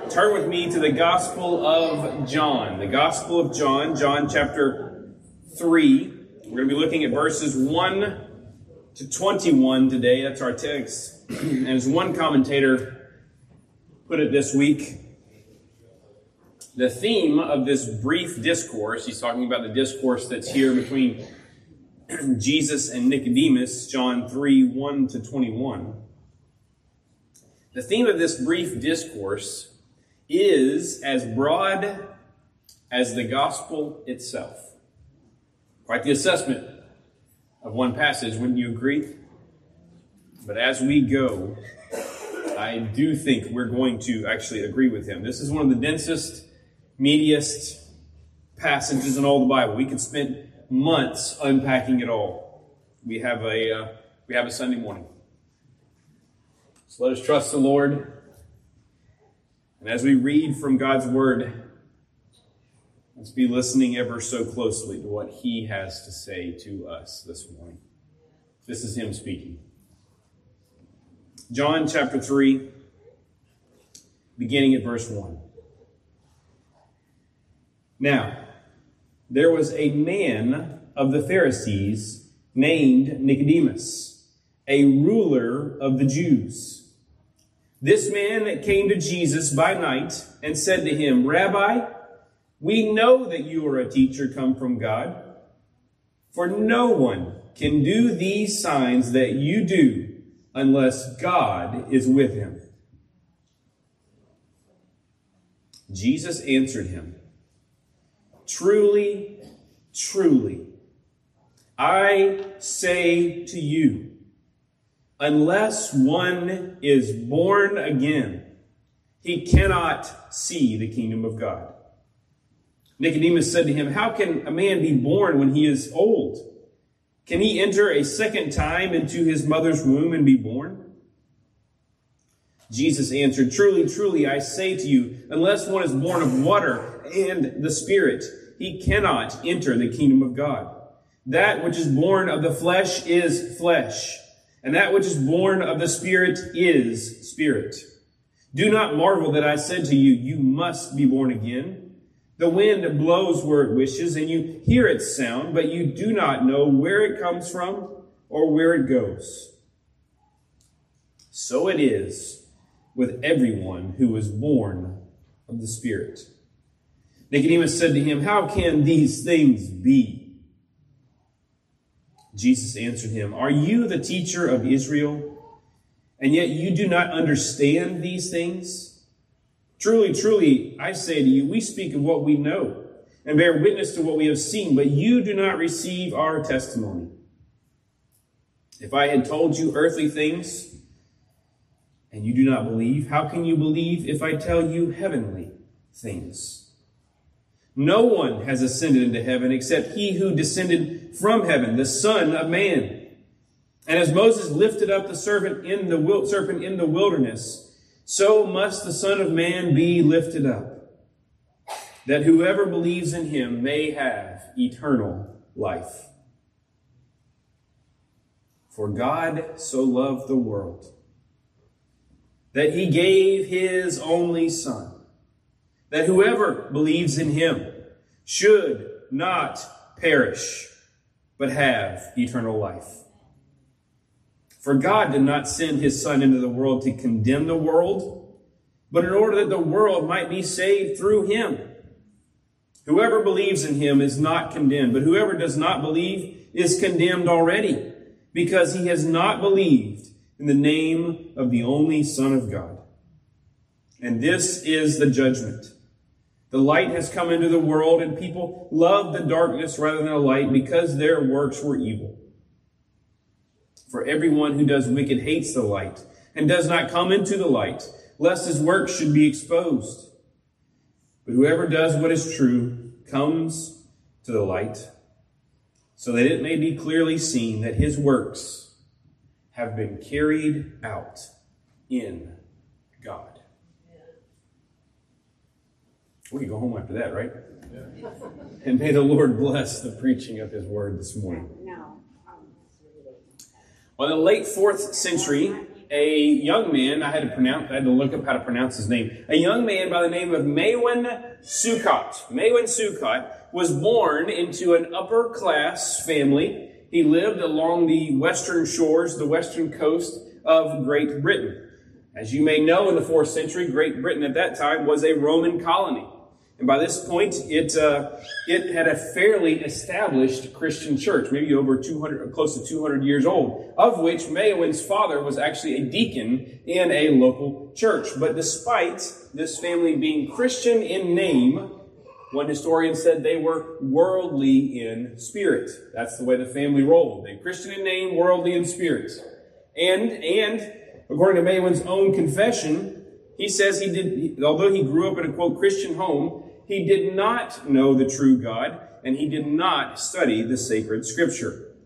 Turn with me to the Gospel of John. The Gospel of John, John chapter 3. We're going to be looking at verses 1 to 21 today. That's our text. And as one commentator put it this week, the theme of this brief discourse, he's talking about the discourse that's here between Jesus and Nicodemus, John 3, 1 to 21. The theme of this brief discourse is as broad as the gospel itself. Quite the assessment of one passage, wouldn't you agree? But as we go, I do think we're going to actually agree with him. This is one of the densest, meatiest passages in all the Bible. We could spend months unpacking it all. We have a Sunday morning. So let us trust the Lord. And as we read from God's Word, let's be listening ever so closely to what He has to say to us this morning. This is Him speaking. John chapter 3, beginning at verse 1. Now, there was a man of the Pharisees named Nicodemus, a ruler of the Jews. This man came to Jesus by night and said to him, "Rabbi, we know that you are a teacher come from God, for no one can do these signs that you do unless God is with him." Jesus answered him, "Truly, truly, I say to you, unless one is born again, he cannot see the kingdom of God." Nicodemus said to him, "How can a man be born when he is old? Can he enter a second time into his mother's womb and be born?" Jesus answered, "Truly, truly, I say to you, unless one is born of water and the Spirit, he cannot enter the kingdom of God. That which is born of the flesh is flesh, and that which is born of the Spirit is spirit. Do not marvel that I said to you, you must be born again. The wind blows where it wishes, and you hear its sound, but you do not know where it comes from or where it goes. So it is with everyone who is born of the Spirit." Nicodemus said to him, "How can these things be?" Jesus answered him, "Are you the teacher of Israel, and yet you do not understand these things? Truly, truly, I say to you, we speak of what we know and bear witness to what we have seen, but you do not receive our testimony. If I had told you earthly things and you do not believe, how can you believe if I tell you heavenly things? No one has ascended into heaven except he who descended from heaven, the Son of Man. And as Moses lifted up the serpent in the wilderness, so must the Son of Man be lifted up, that whoever believes in him may have eternal life. For God so loved the world that he gave his only Son, that whoever believes in him should not perish, but have eternal life. For God did not send his Son into the world to condemn the world, but in order that the world might be saved through him. Whoever believes in him is not condemned, but whoever does not believe is condemned already, because he has not believed in the name of the only Son of God. And this is the judgment. The light has come into the world, and people love the darkness rather than the light because their works were evil. For everyone who does wicked hates the light and does not come into the light, lest his works should be exposed. But whoever does what is true comes to the light, so that it may be clearly seen that his works have been carried out in God. We can go home after that, right? Yeah. And may the Lord bless the preaching of his word this morning. Well, in the late 4th century, a young man, I had to look up how to pronounce his name. A young man by the name of Maewyn Succat. Maewyn Succat was born into an upper class family. He lived along the western shores, the western coast of Great Britain. As you may know, in the 4th century, Great Britain at that time was a Roman colony. And by this point, it had a fairly established Christian church, maybe over 200, close to 200 years old, of which Maewyn's father was actually a deacon in a local church. But despite this family being Christian in name, one historian said they were worldly in spirit. That's the way the family rolled. They Christian in name, worldly in spirit. And according to Maewyn's own confession, he says although he grew up in a, quote, Christian home, he did not know the true God, and he did not study the sacred scripture.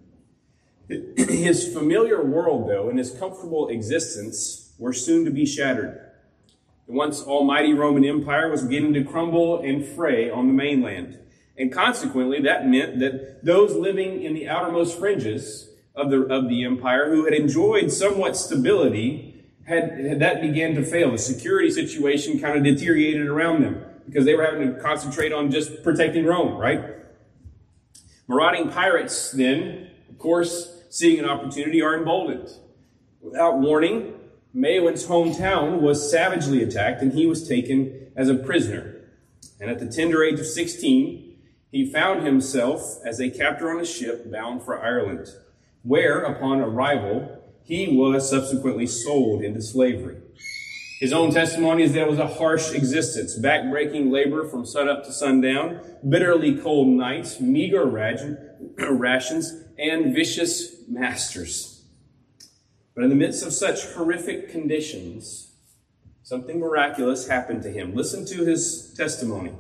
His familiar world, though, and his comfortable existence were soon to be shattered. The once almighty Roman Empire was beginning to crumble and fray on the mainland. And consequently, that meant that those living in the outermost fringes of the empire who had enjoyed somewhat stability, that began to fail. The security situation kind of deteriorated around them because they were having to concentrate on just protecting Rome, right? Marauding pirates then, of course, seeing an opportunity, are emboldened. Without warning, Maewyn's hometown was savagely attacked and he was taken as a prisoner. And at the tender age of 16, he found himself as a captor on a ship bound for Ireland, where, upon arrival, he was subsequently sold into slavery. His own testimony is that it was a harsh existence, backbreaking labor from sunup to sundown, bitterly cold nights, meager rations, and vicious masters. But in the midst of such horrific conditions, something miraculous happened to him. Listen to his testimony.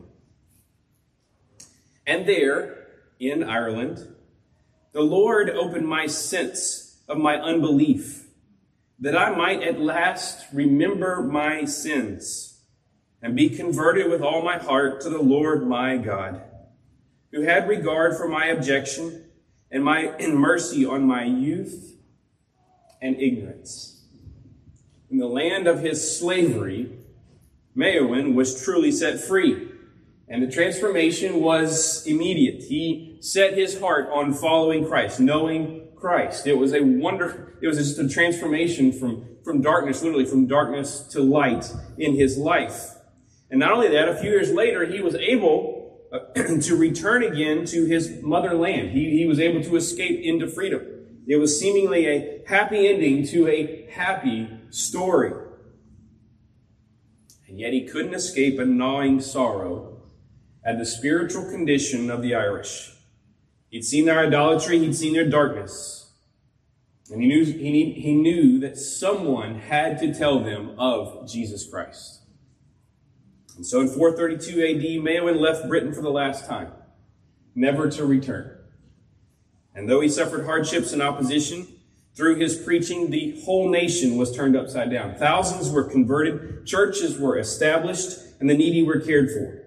And there, in Ireland, the Lord opened my sense of my unbelief, that I might at last remember my sins and be converted with all my heart to the Lord my God, who had regard for my objection and mercy on my youth and ignorance. In the land of his slavery, Maewyn was truly set free, and the transformation was immediate. He set his heart on following Christ, knowing Christ. It was just a transformation from darkness, literally from darkness to light in his life. And not only that, a few years later, he was able to return again to his motherland. He was able to escape into freedom. It was seemingly a happy ending to a happy story. And yet he couldn't escape a gnawing sorrow at the spiritual condition of the Irish. He'd seen their idolatry, he'd seen their darkness. And he knew that someone had to tell them of Jesus Christ. And so in 432 AD, Maewyn left Britain for the last time, never to return. And though he suffered hardships and opposition, through his preaching, the whole nation was turned upside down. Thousands were converted, churches were established, and the needy were cared for.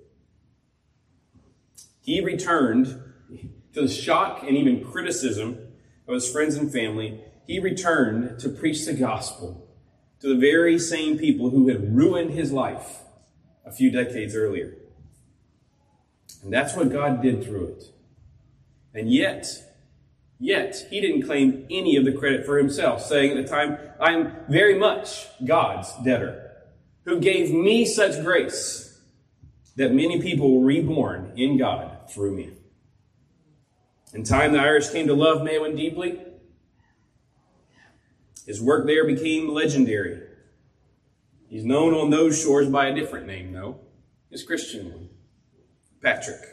He returned to the shock and even criticism of his friends and family. He returned to preach the gospel to the very same people who had ruined his life a few decades earlier. And that's what God did through it. And yet, he didn't claim any of the credit for himself, saying at the time, I am very much God's debtor, who gave me such grace that many people were reborn in God through me. In time, the Irish came to love Maewyn deeply. His work there became legendary. He's known on those shores by a different name, though, his Christian one, Patrick.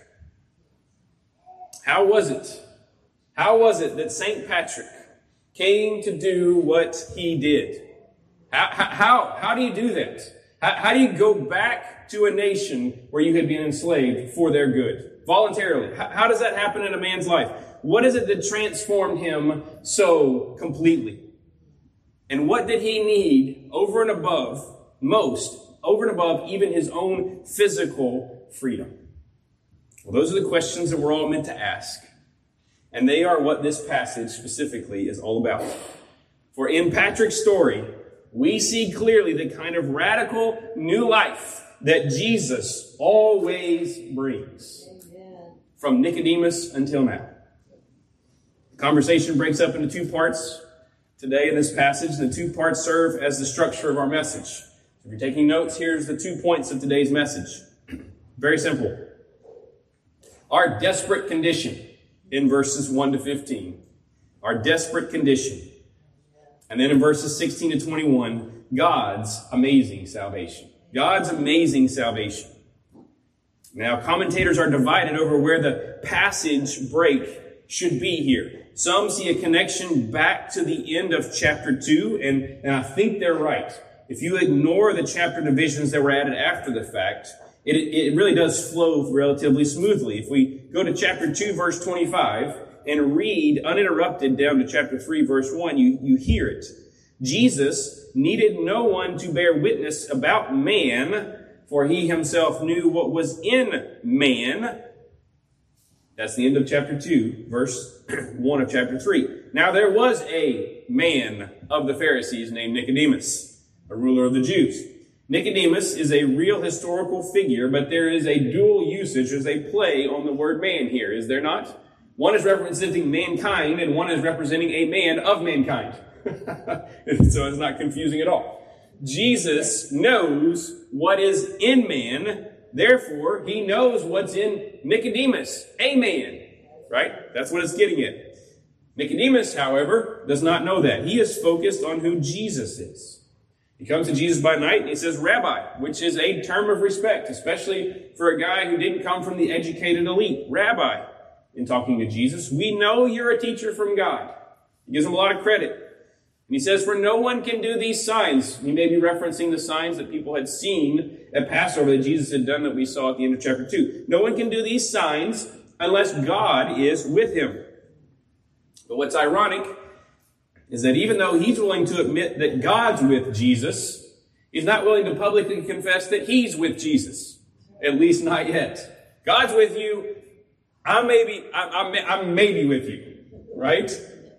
How was it that St. Patrick came to do what he did? How do you do that? How do you go back to a nation where you had been enslaved for their good? Voluntarily. How does that happen in a man's life? What is it that transformed him so completely? And what did he need over and above even his own physical freedom? Well, those are the questions that we're all meant to ask. And they are what this passage specifically is all about. For in Patrick's story, we see clearly the kind of radical new life that Jesus always brings. Amen. From Nicodemus until now. The conversation breaks up into two parts today in this passage. The two parts serve as the structure of our message. If you're taking notes, here's the 2 points of today's message. Very simple. Our desperate condition in verses 1 to 15. Our desperate condition. And then in verses 16 to 21, God's amazing salvation. God's amazing salvation. Now, commentators are divided over where the passage break should be here. Some see a connection back to the end of chapter 2, and I think they're right. If you ignore the chapter divisions that were added after the fact, it really does flow relatively smoothly. If we go to chapter 2, verse 25, and read uninterrupted down to chapter 3, verse 1, you hear it. Jesus needed no one to bear witness about man, for he himself knew what was in man. That's the end of chapter 2, verse 1 of chapter 3. Now there was a man of the Pharisees named Nicodemus, a ruler of the Jews. Nicodemus is a real historical figure, but there is a dual usage, there's a play on the word man here, is there not? One is representing mankind, and one is representing a man of mankind. So it's not confusing at all. Jesus knows what is in man, therefore he knows what's in Nicodemus, a man. Right? That's what it's getting at. Nicodemus, however, does not know that. He is focused on who Jesus is. He comes to Jesus by night and he says, Rabbi, which is a term of respect, especially for a guy who didn't come from the educated elite. Rabbi. In talking to Jesus, we know you're a teacher from God. He gives him a lot of credit. And he says, for no one can do these signs. He may be referencing the signs that people had seen at Passover that Jesus had done that we saw at the end of chapter 2. No one can do these signs unless God is with him. But what's ironic is that even though he's willing to admit that God's with Jesus, he's not willing to publicly confess that he's with Jesus. At least not yet. God's with you. I'm maybe with you, right?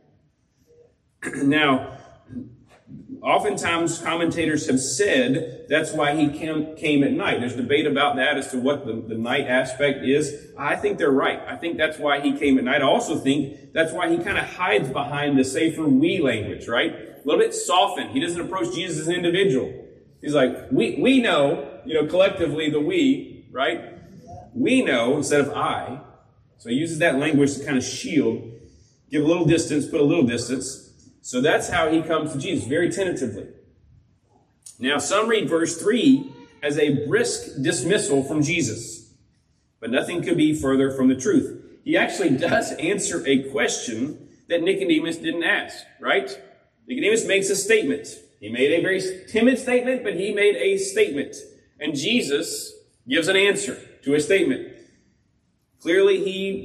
Now, oftentimes commentators have said that's why he came at night. There's debate about that as to what the night aspect is. I think they're right. I think that's why he came at night. I also think that's why he kind of hides behind the safer we language, right? A little bit softened. He doesn't approach Jesus as an individual. He's like, we know, collectively the we, right? We know instead of I. So he uses that language to kind of shield, give a little distance, put a little distance. So that's how he comes to Jesus, very tentatively. Now, some read verse 3 as a brisk dismissal from Jesus. But nothing could be further from the truth. He actually does answer a question that Nicodemus didn't ask, right? Nicodemus makes a statement. He made a very timid statement, but he made a statement. And Jesus gives an answer to a statement. Clearly,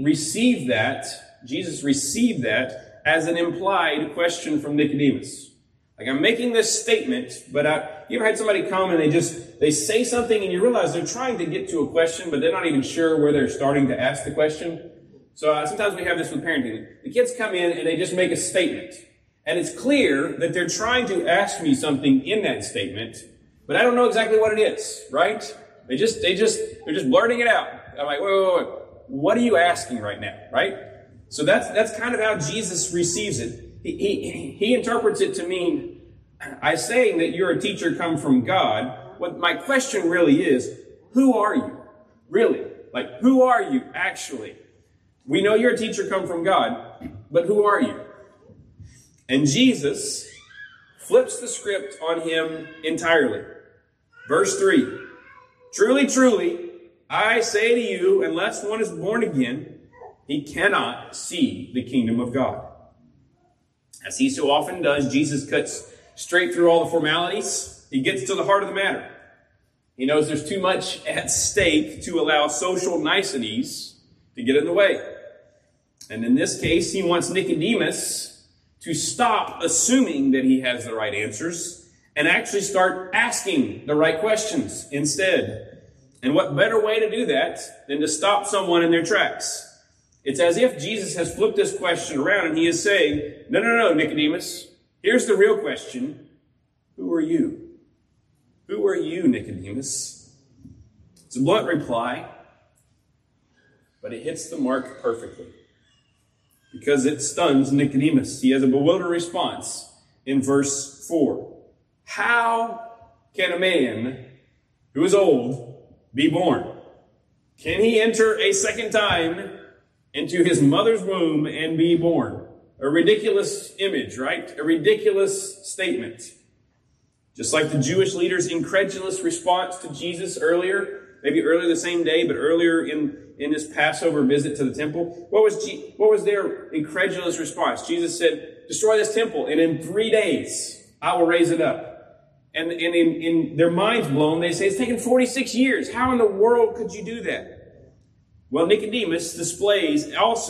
Jesus received that as an implied question from Nicodemus. Like, I'm making this statement, but you ever had somebody come and they say something and you realize they're trying to get to a question, but they're not even sure where they're starting to ask the question? So sometimes we have this with parenting. The kids come in and they just make a statement. And it's clear that they're trying to ask me something in that statement, but I don't know exactly what it is, right? They're just blurting it out. I'm like, wait. What are you asking right now, right? So that's kind of how Jesus receives it. He interprets it to mean, I saying that you're a teacher come from God. What my question really is, who are you? Really? Like, who are you actually? We know you're a teacher come from God, but who are you? And Jesus flips the script on him entirely. Verse 3, truly, truly, I say to you, unless one is born again, he cannot see the kingdom of God. As he so often does, Jesus cuts straight through all the formalities. He gets to the heart of the matter. He knows there's too much at stake to allow social niceties to get in the way. And in this case, he wants Nicodemus to stop assuming that he has the right answers and actually start asking the right questions instead. And what better way to do that than to stop someone in their tracks? It's as if Jesus has flipped this question around and he is saying, no, Nicodemus, Here's the real question. Who are you? Who are you, Nicodemus? It's a blunt reply, but it hits the mark perfectly because it stuns Nicodemus. He has a bewildered response in verse 4. How can a man who is old be born? Can he enter a second time into his mother's womb and be born? A ridiculous image, right? A ridiculous statement. Just like the Jewish leaders' incredulous response to Jesus earlier, maybe earlier the same day, but earlier in this Passover visit to the temple. What was their incredulous response? Jesus said, destroy this temple, and in 3 days I will raise it up. And in their minds blown, they say, it's taken 46 years. How in the world could you do that? Well, Nicodemus displays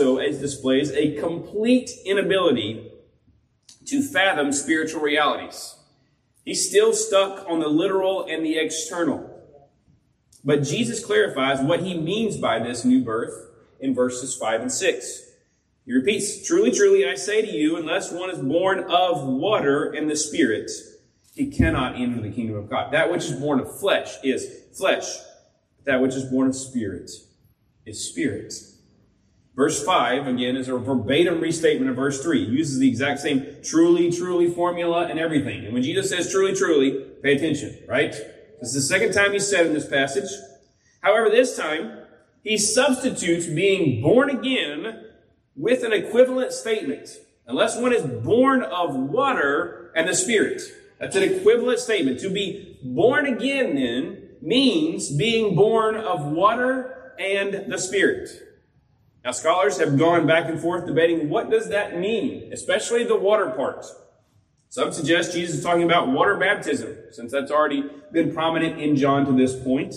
a complete inability to fathom spiritual realities. He's still stuck on the literal and the external. But Jesus clarifies what he means by this new birth in verses 5 and 6. He repeats, truly, truly, I say to you, unless one is born of water and the Spirit, he cannot enter the kingdom of God. That which is born of flesh is flesh. That which is born of Spirit is spirit. Verse 5, again, is a verbatim restatement of verse 3. It uses the exact same truly, truly formula and everything. And when Jesus says truly, truly, pay attention, right? This is the second time he said in this passage. However, this time, he substitutes being born again with an equivalent statement. Unless one is born of water and the Spirit. That's an equivalent statement. To be born again, then, means being born of water and the Spirit. Now, scholars have gone back and forth debating what does that mean, especially the water part. Some suggest Jesus is talking about water baptism, since that's already been prominent in John to this point.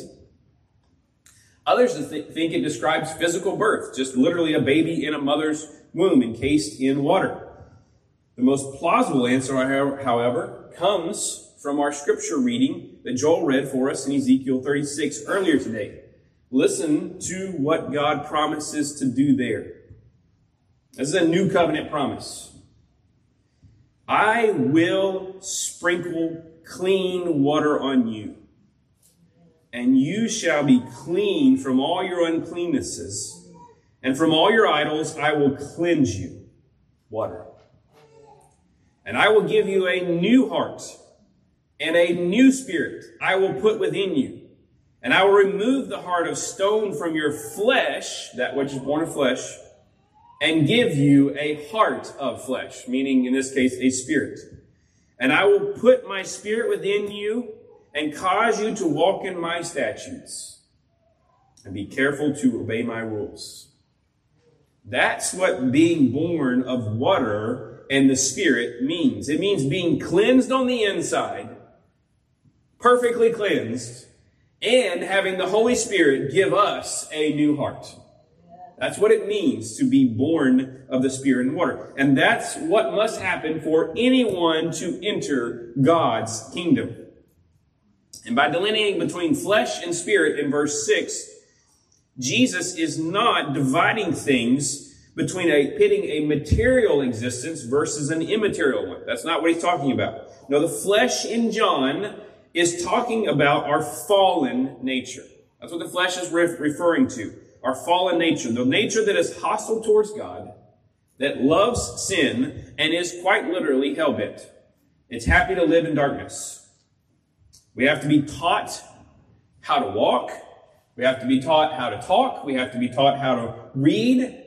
Others think it describes physical birth, just literally a baby in a mother's womb encased in water. The most plausible answer, however, comes from our scripture reading that Joel read for us in Ezekiel 36 earlier today. Listen to what God promises to do there. This is a new covenant promise. I will sprinkle clean water on you, and you shall be clean from all your uncleannesses, and from all your idols I will cleanse you. Water. And I will give you a new heart, and a new spirit I will put within you. And I will remove the heart of stone from your flesh, that which is born of flesh, and give you a heart of flesh, meaning in this case a spirit. And I will put my spirit within you and cause you to walk in my statutes and be careful to obey my rules. That's what being born of water and the Spirit means. It means being cleansed on the inside, perfectly cleansed, and having the Holy Spirit give us a new heart. That's what it means to be born of the Spirit and water. And that's what must happen for anyone to enter God's kingdom. And by delineating between flesh and spirit in verse 6, Jesus is not dividing things between pitting a material existence versus an immaterial one. That's not what he's talking about. No, the flesh in John is talking about our fallen nature. That's what the flesh is referring to. Our fallen nature. The nature that is hostile towards God, that loves sin, and is quite literally hell-bent. It's happy to live in darkness. We have to be taught how to walk. We have to be taught how to talk. We have to be taught how to read.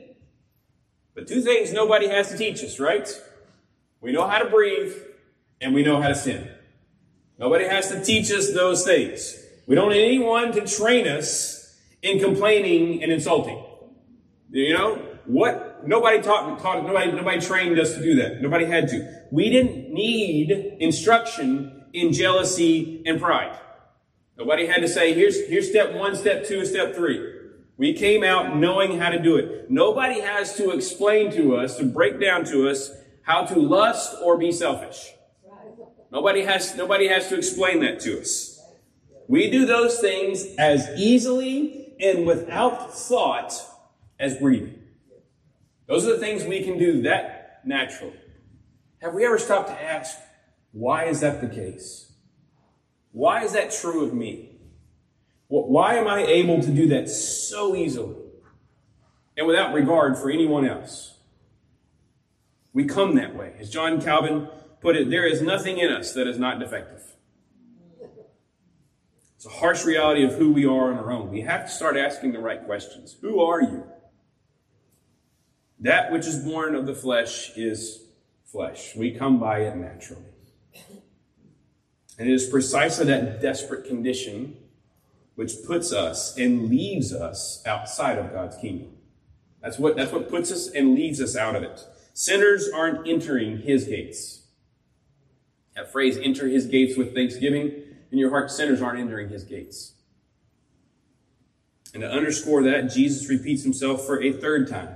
But two things nobody has to teach us, right? We know how to breathe, and we know how to sin. Nobody has to teach us those things. We don't need anyone to train us in complaining and insulting. You know what? Nobody trained us to do that. Nobody had to. We didn't need instruction in jealousy and pride. Nobody had to say, here's step 1, step 2, step 3. We came out knowing how to do it. Nobody has to explain to us, to break down to us how to lust or be selfish. Nobody has to explain that to us. We do those things as easily and without thought as breathing. Those are the things we can do that naturally. Have we ever stopped to ask, why is that the case? Why is that true of me? Why am I able to do that so easily and without regard for anyone else? We come that way. As John Calvin put it, there is nothing in us that is not defective. It's a harsh reality of who we are on our own. We have to start asking the right questions. Who are you? That which is born of the flesh is flesh. We come by it naturally. And it is precisely that desperate condition which puts us and leaves us outside of God's kingdom. That's what puts us and leaves us out of it. Sinners aren't entering his gates. That phrase, enter his gates with thanksgiving, in your heart, sinners aren't entering his gates. And to underscore that, Jesus repeats himself for a third time.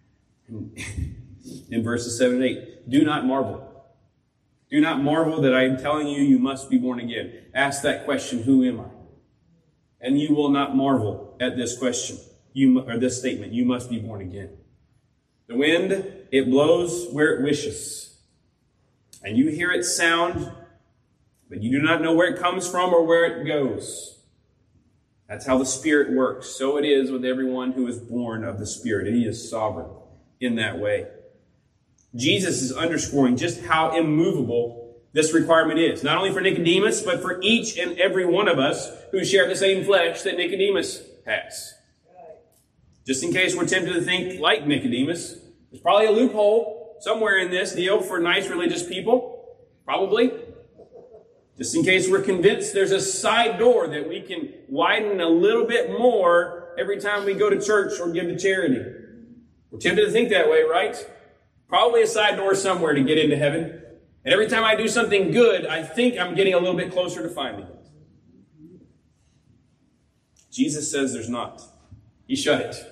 In verses 7 and 8, do not marvel. Do not marvel that I am telling you, you must be born again. Ask that question, who am I? And you will not marvel at this question, or this statement, you must be born again. The wind, it blows where it wishes. And you hear its sound, but you do not know where it comes from or where it goes. That's how the Spirit works. So it is with everyone who is born of the Spirit. And he is sovereign in that way. Jesus is underscoring just how immovable this requirement is. Not only for Nicodemus, but for each and every one of us who share the same flesh that Nicodemus has. Just in case we're tempted to think like Nicodemus, there's probably a loophole somewhere in this deal for nice religious people. Probably. Just in case we're convinced there's a side door that we can widen a little bit more every time we go to church or give to charity. We're tempted to think that way, right? Probably a side door somewhere to get into heaven. And every time I do something good, I think I'm getting a little bit closer to finding it. Jesus says there's not. He shut it.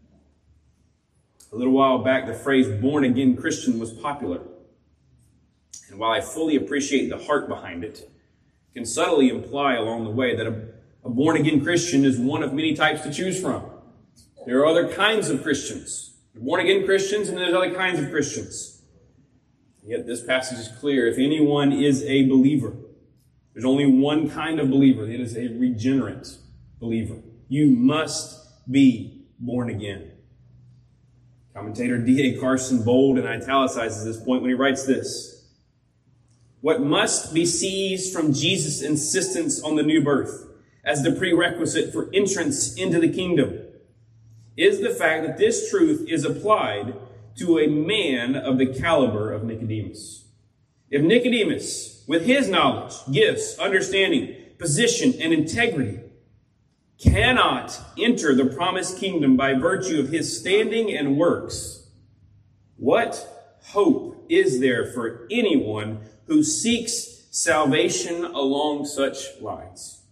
A little while back, the phrase born-again Christian was popular. And while I fully appreciate the heart behind it, it can subtly imply along the way that a born-again Christian is one of many types to choose from. There are other kinds of Christians. Born-again Christians, and there's other kinds of Christians. Yet this passage is clear. If anyone is a believer, there's only one kind of believer. It is a regenerate believer. You must be born again. Commentator D.A. Carson bold and italicizes this point when he writes this. What must be seized from Jesus' insistence on the new birth as the prerequisite for entrance into the kingdom is the fact that this truth is applied to a man of the caliber of Nicodemus. If Nicodemus, with his knowledge, gifts, understanding, position, and integrity, cannot enter the promised kingdom by virtue of his standing and works, what hope is there for anyone who seeks salvation along such lines?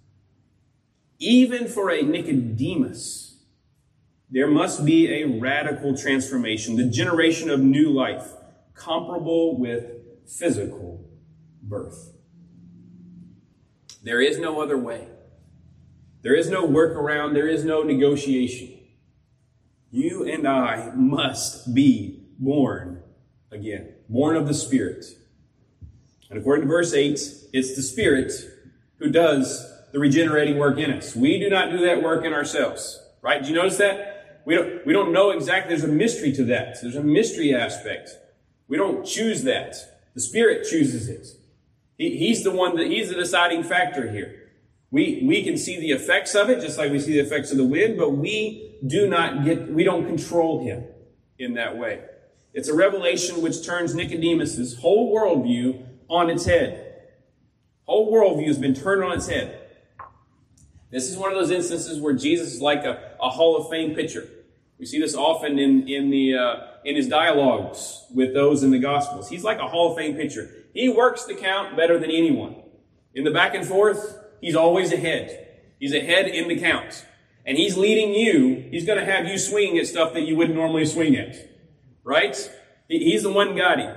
Even for a Nicodemus, there must be a radical transformation, the generation of new life, comparable with physical birth. There is no other way. There is no workaround. There is no negotiation. You and I must be born again, born of the Spirit. And according to verse 8, it's the Spirit who does the regenerating work in us. We do not do that work in ourselves. Right? Did you notice that? We don't know exactly. There's a mystery to that. There's a mystery aspect. We don't choose that. The Spirit chooses it. He's the deciding factor here. We can see the effects of it, just like we see the effects of the wind, but we don't control him in that way. It's a revelation which turns Nicodemus' whole worldview on its head. Whole worldview has been turned on its head. This is one of those instances where Jesus is like a Hall of Fame pitcher. We see this often in his dialogues with those in the Gospels. He's like a Hall of Fame pitcher. He works the count better than anyone. In the back and forth, he's always ahead. He's ahead in the count. And he's leading you. He's going to have you swinging at stuff that you wouldn't normally swing at. Right? He's the one guiding.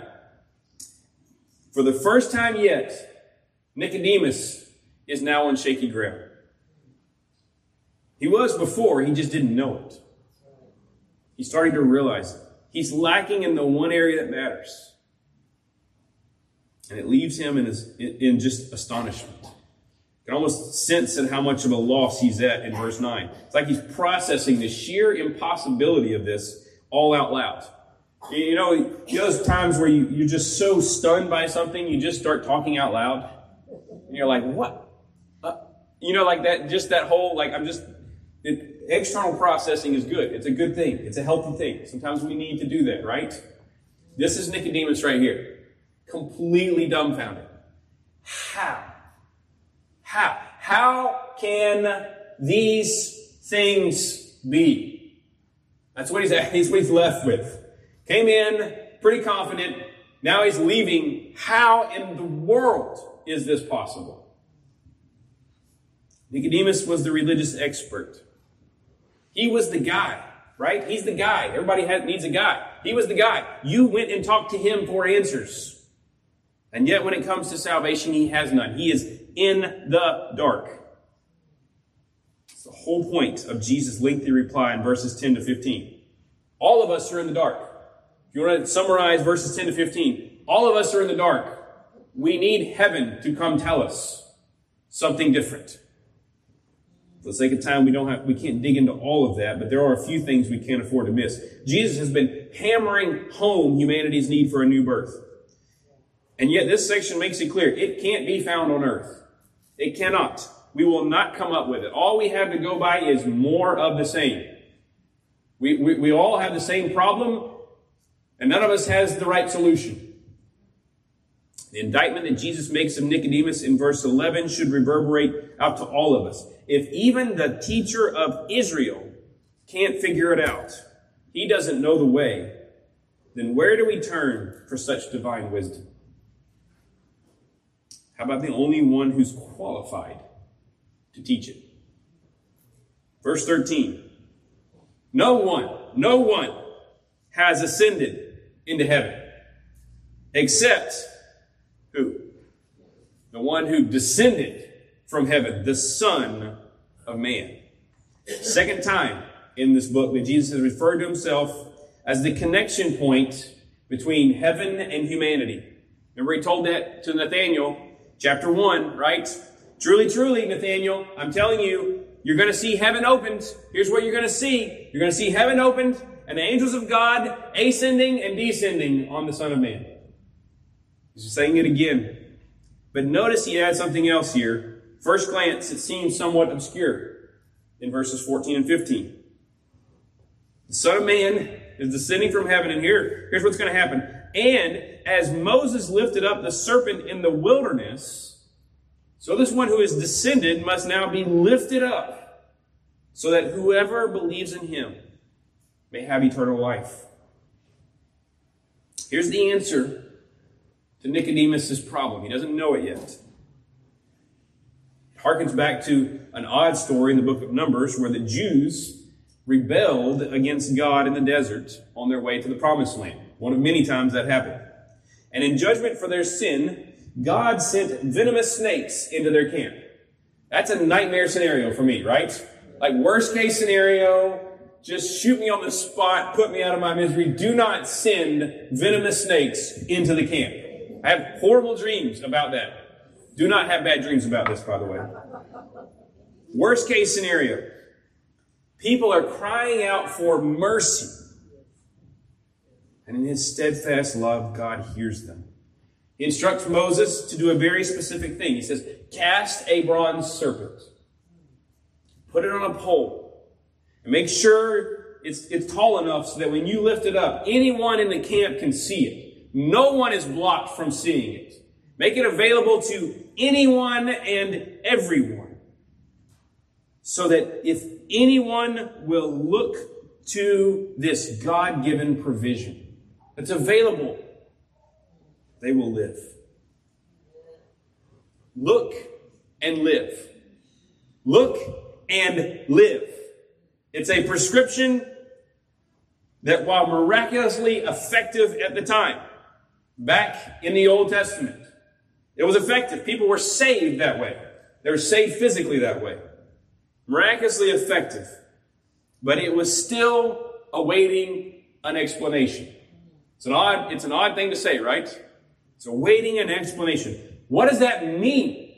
For the first time yet, Nicodemus is now on shaky ground. He was before, he just didn't know it. He's starting to realize it. He's lacking in the one area that matters. And it leaves him in just astonishment. You can almost sense at how much of a loss he's at in verse 9. It's like he's processing the sheer impossibility of this all out loud. You know those times where you're just so stunned by something, you just start talking out loud? And you're like, what? Like that, just that whole, external processing is good. It's a good thing. It's a healthy thing. Sometimes we need to do that, right? This is Nicodemus right here. Completely dumbfounded. How can these things be? That's what he's left with. Came in pretty confident. Now he's leaving. How in the world is this possible? Nicodemus was the religious expert. He was the guy, right? He's the guy. Everybody needs a guy. He was the guy. You went and talked to him for answers. And yet when it comes to salvation, he has none. He is in the dark. It's the whole point of Jesus' lengthy reply in verses 10 to 15. All of us are in the dark. If you want to summarize verses 10 to 15, all of us are in the dark. We need heaven to come tell us something different. For the sake of time, we can't dig into all of that, but there are a few things we can't afford to miss. Jesus has been hammering home humanity's need for a new birth. And yet this section makes it clear, it can't be found on earth. It cannot. We will not come up with it. All we have to go by is more of the same. We all have the same problem, and none of us has the right solution. The indictment that Jesus makes of Nicodemus in verse 11 should reverberate out to all of us. If even the teacher of Israel can't figure it out, he doesn't know the way, then where do we turn for such divine wisdom? How about the only one who's qualified to teach it? Verse 13. No one has ascended into heaven except who? The one who descended from heaven, the Son of Man. Second time in this book that Jesus has referred to himself as the connection point between heaven and humanity. Remember he told that to Nathanael, chapter 1, right? Truly, truly, Nathanael, I'm telling you, you're going to see heaven opened. Here's what you're going to see. You're going to see heaven opened and the angels of God ascending and descending on the Son of Man. He's saying it again. But notice he adds something else here. First glance, it seems somewhat obscure in verses 14 and 15. The Son of Man is descending from heaven, and here's what's going to happen. And as Moses lifted up the serpent in the wilderness, so this one who is descended must now be lifted up, so that whoever believes in him may have eternal life. Here's the answer to Nicodemus' problem. He doesn't know it yet. It harkens back to an odd story in the book of Numbers where the Jews rebelled against God in the desert on their way to the promised land. One of many times that happened. And in judgment for their sin, God sent venomous snakes into their camp. That's a nightmare scenario for me, right? Like worst case scenario, just shoot me on the spot, put me out of my misery. Do not send venomous snakes into the camp. I have horrible dreams about that. Do not have bad dreams about this, by the way. Worst case scenario. People are crying out for mercy. And in his steadfast love, God hears them. He instructs Moses to do a very specific thing. He says, cast a bronze serpent. Put it on a pole. And make sure it's tall enough so that when you lift it up, anyone in the camp can see it. No one is blocked from seeing it. Make it available to anyone and everyone. So that if anyone will look to this God-given provision that's available, they will live. Look and live. Look and live. It's a prescription that, while miraculously effective at the time, back in the Old Testament, it was effective. People were saved that way. They were saved physically that way. Miraculously effective. But it was still awaiting an explanation. It's an odd thing to say, right? It's awaiting an explanation. What does that mean?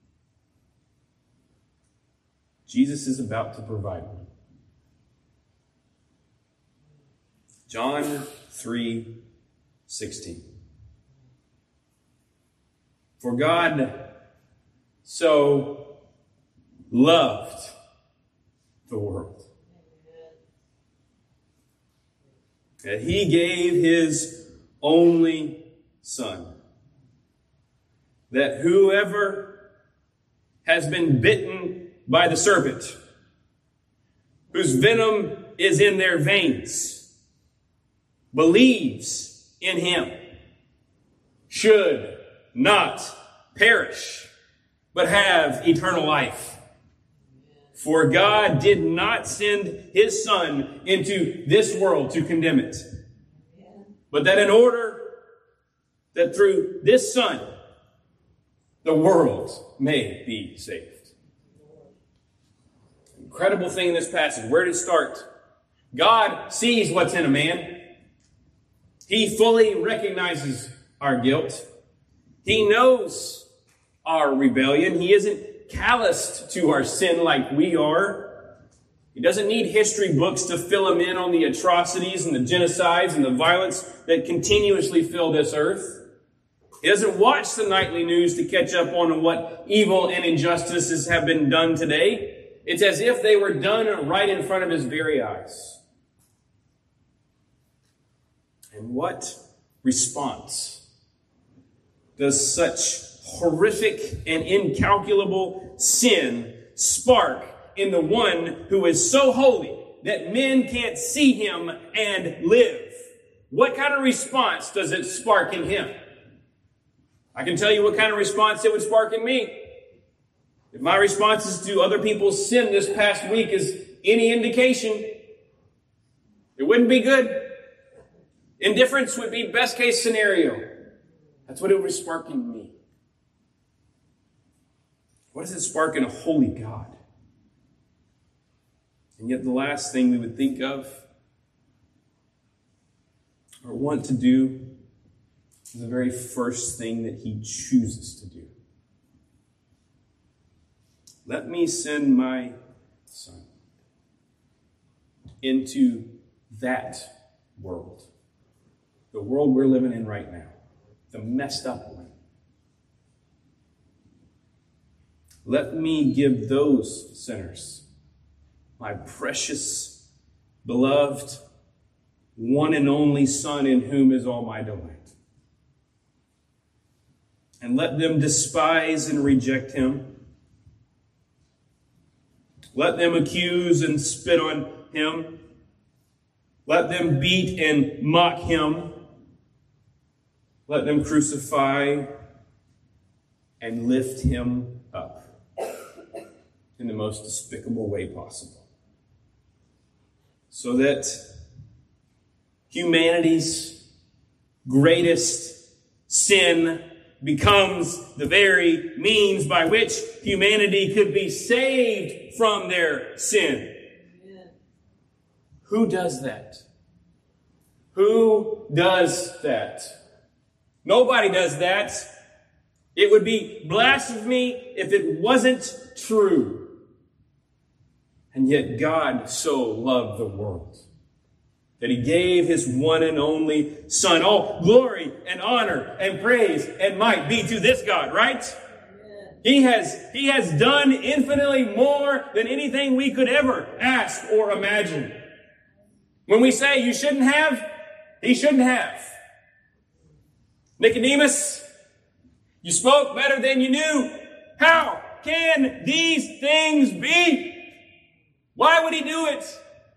Jesus is about to provide one. John 3:16. For God so loved the world that he gave his only Son, that whoever has been bitten by the serpent, whose venom is in their veins, believes in him, should not perish, but have eternal life. For God did not send his Son into this world to condemn it, but that in order that through this Son, the world may be saved. Incredible thing in this passage. Where did it start? God sees what's in a man. He fully recognizes our guilt. He knows our rebellion. He isn't calloused to our sin like we are. He doesn't need history books to fill him in on the atrocities and the genocides and the violence that continuously fill this earth. He doesn't watch the nightly news to catch up on what evil and injustices have been done today. It's as if they were done right in front of his very eyes. And what response does such horrific and incalculable sin spark in the one who is so holy that men can't see him and live? What kind of response does it spark in him? I can tell you what kind of response it would spark in me. If my responses to other people's sin this past week is any indication, it wouldn't be good. Indifference would be best case scenario. That's what it would spark in me. What does it spark in a holy God? And yet the last thing we would think of or want to do is the very first thing that he chooses to do. Let me send my Son into that world. The world we're living in right now. The messed up one. Let me give those sinners my precious, beloved, one and only Son in whom is all my delight. And let them despise and reject him. Let them accuse and spit on him. Let them beat and mock him. Let them crucify and lift him up in the most despicable way possible. So that humanity's greatest sin becomes the very means by which humanity could be saved from their sin. Amen. Who does that? Who does that? Nobody does that. It would be blasphemy if it wasn't true. And yet God so loved the world that he gave his one and only Son. All glory and honor and praise and might be to this God, right? He has done infinitely more than anything we could ever ask or imagine. When we say you shouldn't have, he shouldn't have. Nicodemus, you spoke better than you knew. How can these things be? Why would he do it?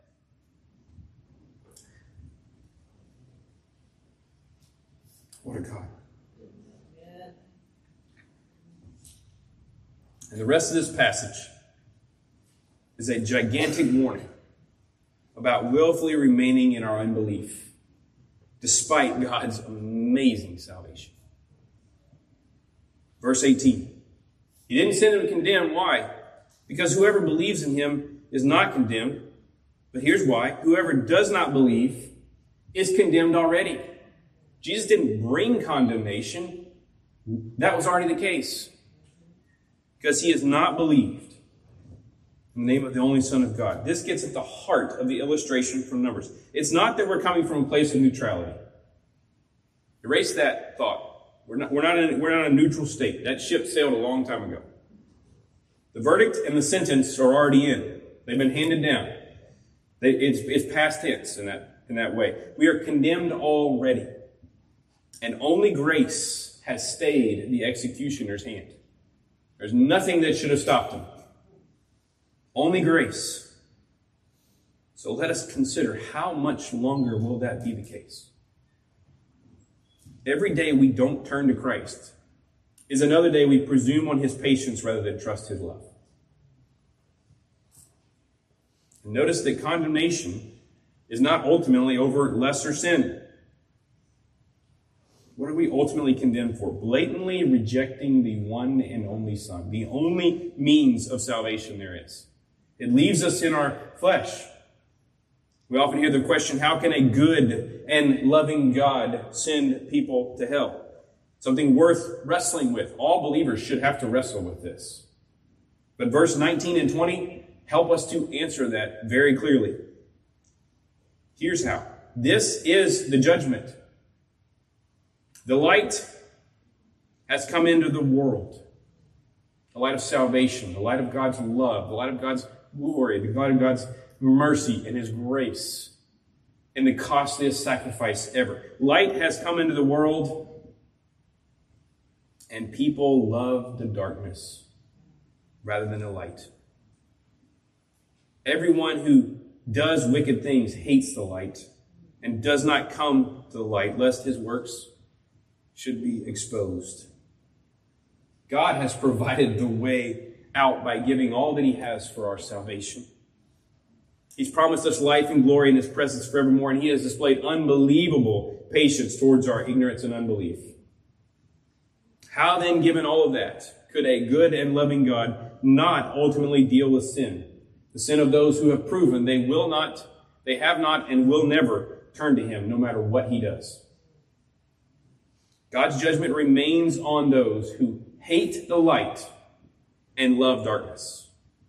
What a God. And the rest of this passage is a gigantic warning about willfully remaining in our unbelief, despite God's amazing salvation. Verse 18. He didn't send him to condemn. Why? Because whoever believes in him is not condemned. But here's why. Whoever does not believe is condemned already. Jesus didn't bring condemnation. That was already the case. Because he is not believed in the name of the only Son of God. This gets at the heart of the illustration from Numbers. It's not that we're coming from a place of neutrality. Erase that thought. We're not in a neutral state. That ship sailed a long time ago. The verdict and the sentence are already in. They've been handed down. It's past tense in that way. We are condemned already. And only grace has stayed the executioner's hand. There's nothing that should have stopped him. Only grace. So let us consider, how much longer will that be the case? Every day we don't turn to Christ is another day we presume on his patience rather than trust his love. And notice that condemnation is not ultimately over lesser sin. What are we ultimately condemned for? Blatantly rejecting the one and only Son, the only means of salvation there is. It leaves us in our flesh. We often hear the question, how can a good and loving God send people to hell? Something worth wrestling with. All believers should have to wrestle with this. But verse 19 and 20 help us to answer that very clearly. Here's how. This is the judgment. The light has come into the world. The light of salvation, the light of God's love, the light of God's glory, the light of God's mercy and his grace, and the costliest sacrifice ever. Light has come into the world, and people love the darkness rather than the light. Everyone who does wicked things hates the light and does not come to the light, lest his works should be exposed. God has provided the way out by giving all that he has for our salvation. He's promised us life and glory in his presence forevermore, and he has displayed unbelievable patience towards our ignorance and unbelief. How then, given all of that, could a good and loving God not ultimately deal with sin? The sin of those who have proven they have not and will never turn to him, no matter what he does. God's judgment remains on those who hate the light and love darkness.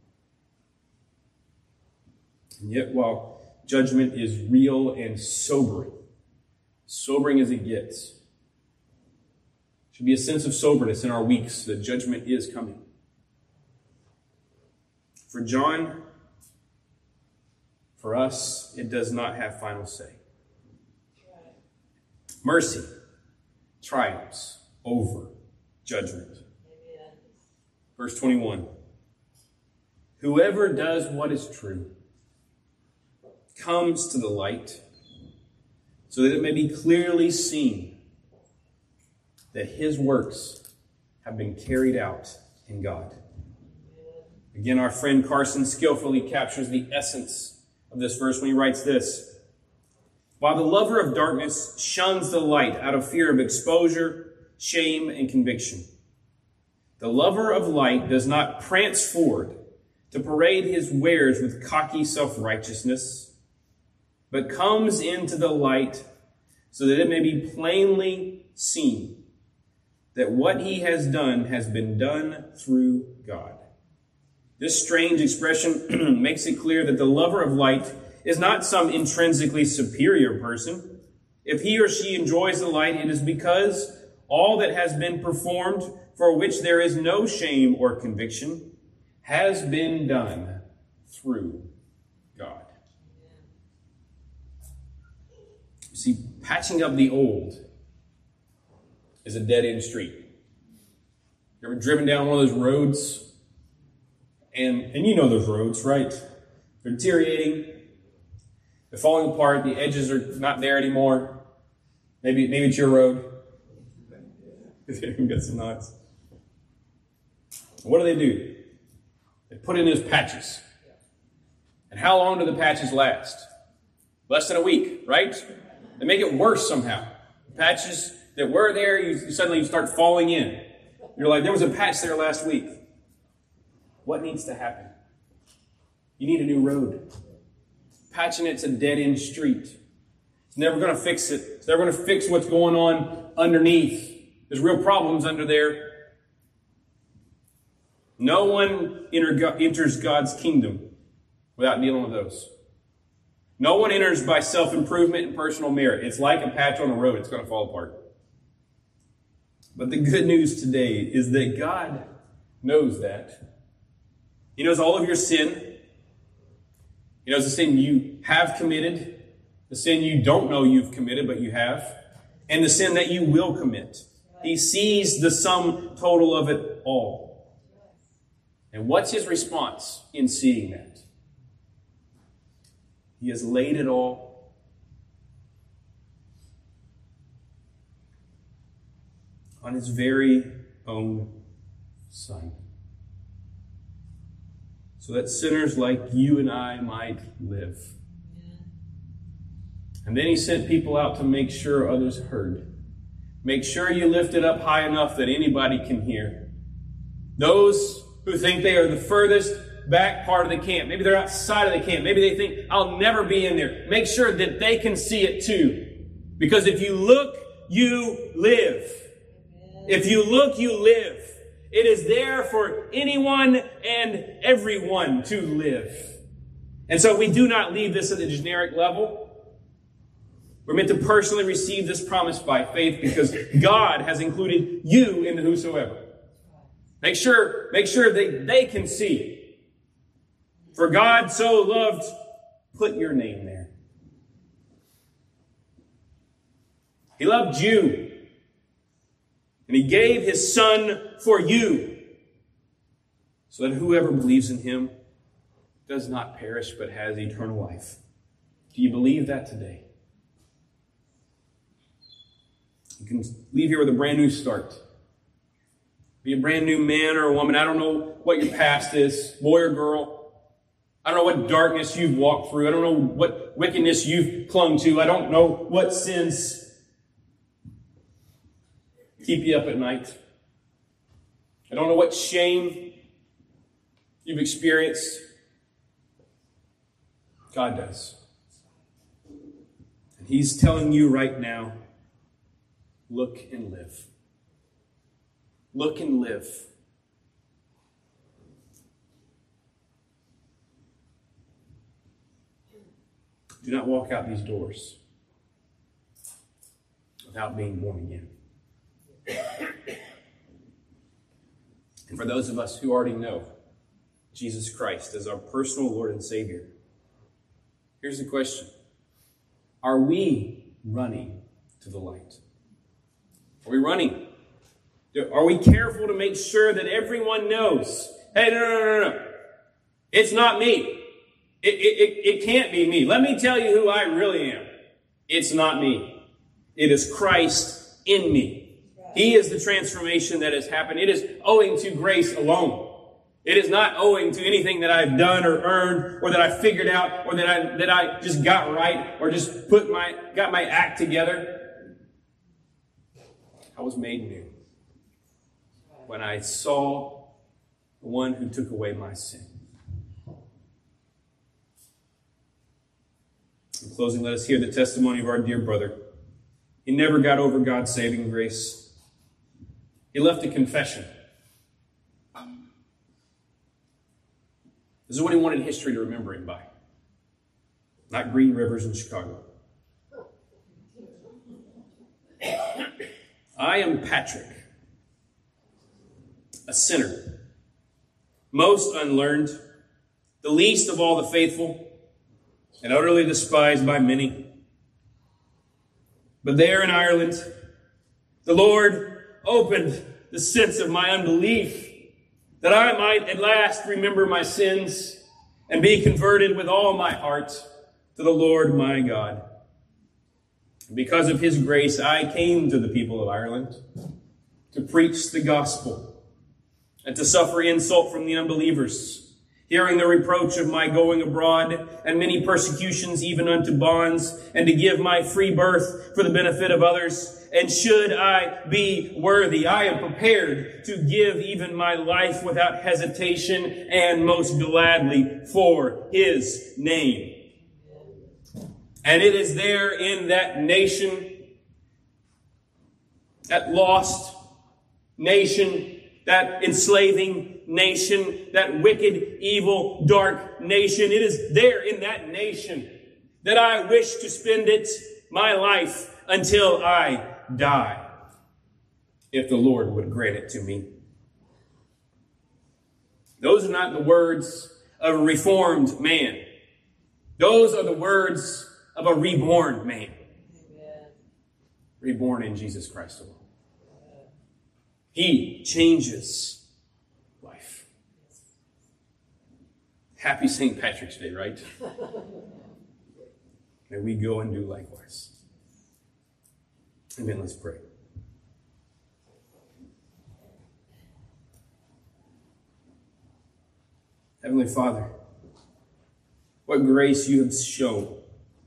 And yet, while judgment is real and sobering as it gets, should be a sense of soberness in our weeks that judgment is coming. For John, for us, it does not have final say. Mercy triumphs over judgment. Verse 21. Whoever does what is true comes to the light, so that it may be clearly seen that his works have been carried out in God. Again, our friend Carson skillfully captures the essence of this verse when he writes this. While the lover of darkness shuns the light out of fear of exposure, shame, and conviction, the lover of light does not prance forward to parade his wares with cocky self-righteousness, but comes into the light so that it may be plainly seen that what he has done has been done through God. This strange expression makes it clear that the lover of light is not some intrinsically superior person. If he or she enjoys the light, it is because all that has been performed, for which there is no shame or conviction, has been done through God. You see, patching up the old is a dead-end street. You ever driven down one of those roads? And you know those roads, right? They're deteriorating. They're falling apart. The edges are not there anymore. Maybe it's your road. Got some knots. What do? They put in those patches. And how long do the patches last? Less than a week, right? They make it worse somehow. The patches that were there, you suddenly start falling in. You're like, there was a patch there last week. What needs to happen? You need a new road. Patching it's a dead-end street. It's never going to fix it. It's never going to fix what's going on underneath. There's real problems under there. No one enters God's kingdom without dealing with those. No one enters by self-improvement and personal merit. It's like a patch on a road. It's going to fall apart. But the good news today is that God knows that. He knows all of your sin. He knows the sin you have committed, the sin you don't know you've committed, but you have, and the sin that you will commit. He sees the sum total of it all. And what's his response in seeing that? He has laid it all on his very own Son, so that sinners like you and I might live. And then he sent people out to make sure others heard. Make sure you lift it up high enough that anybody can hear. Those who think they are the furthest back part of the camp. Maybe they're outside of the camp. Maybe they think, I'll never be in there. Make sure that they can see it too. Because if you look, you live. If you look, you live. It is there for anyone and everyone to live. And so we do not leave this at the generic level. We're meant to personally receive this promise by faith because God has included you in the whosoever. Make sure that they can see it. For God so loved, put your name there. He loved you. And he gave his Son for you. So that whoever believes in him does not perish but has eternal life. Do you believe that today? You can leave here with a brand new start. Be a brand new man or a woman. I don't know what your past is, boy or girl. I don't know what darkness you've walked through. I don't know what wickedness you've clung to. I don't know what sins keep you up at night. I don't know what shame you've experienced. God does. And he's telling you right now, look and live. Look and live. Do not walk out these doors without being born again. And for those of us who already know Jesus Christ as our personal Lord and Savior, here's the question. Are we running to the light? Are we running? Are we careful to make sure that everyone knows, hey, no. It's not me. It can't be me. Let me tell you who I really am. It's not me. It is Christ in me. He is the transformation that has happened. It is owing to grace alone. It is not owing to anything that I've done or earned or that I figured out or that I just got right or just got my act together. I was made new when I saw the one who took away my sin. In closing, let us hear the testimony of our dear brother. He never got over God's saving grace. He left a confession. This is what he wanted history to remember him by. Not green rivers in Chicago. I am Patrick, a sinner, most unlearned, the least of all the faithful, and utterly despised by many. But there in Ireland, the Lord opened the sense of my unbelief, that I might at last remember my sins and be converted with all my heart to the Lord my God. And because of his grace, I came to the people of Ireland to preach the gospel and to suffer insult from the unbelievers, hearing the reproach of my going abroad and many persecutions even unto bonds, and to give my free birth for the benefit of others. And should I be worthy, I am prepared to give even my life without hesitation and most gladly for his name. And it is there in that nation, that lost nation, that enslaving nation, that wicked, evil, dark nation. It is there in that nation that I wish to spend my life until I die, if the Lord would grant it to me. Those are not the words of a reformed man. Those are the words of a reborn man. Amen. Reborn in Jesus Christ alone. He changes life. Happy St. Patrick's Day, right? May we go and do likewise. Amen. Let's pray. Heavenly Father, what grace you have shown.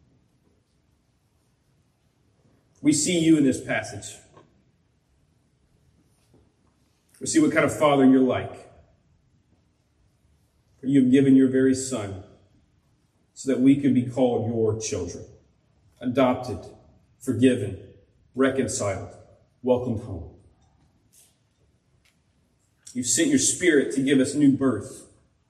We see you in this passage. We see what kind of father you're like. For you have given your very Son so that we could be called your children, adopted, forgiven, reconciled, welcomed home. You've sent your Spirit to give us new birth.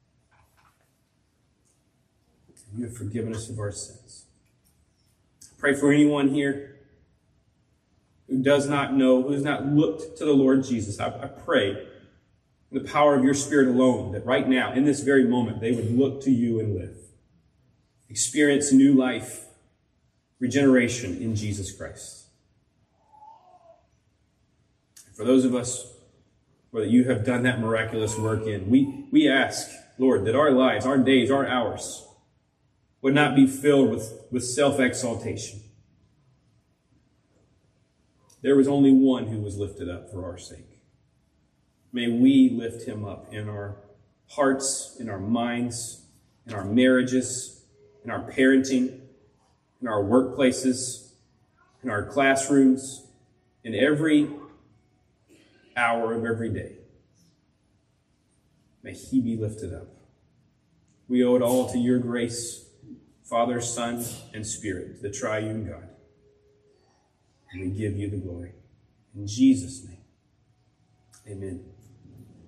You have forgiven us of our sins. Pray for anyone here who does not know, who has not looked to the Lord Jesus. I pray in the power of your Spirit alone that right now, in this very moment, they would look to you and live. Experience new life, regeneration in Jesus Christ. For those of us where you have done that miraculous work in, we ask, Lord, that our lives, our days, our hours would not be filled with self-exaltation. There was only one who was lifted up for our sake. May we lift him up in our hearts, in our minds, in our marriages, in our parenting, in our workplaces, in our classrooms, in every hour of every day. May he be lifted up. We owe it all to your grace, Father, Son, and Spirit, the triune God. And we give you the glory. In Jesus' name, amen.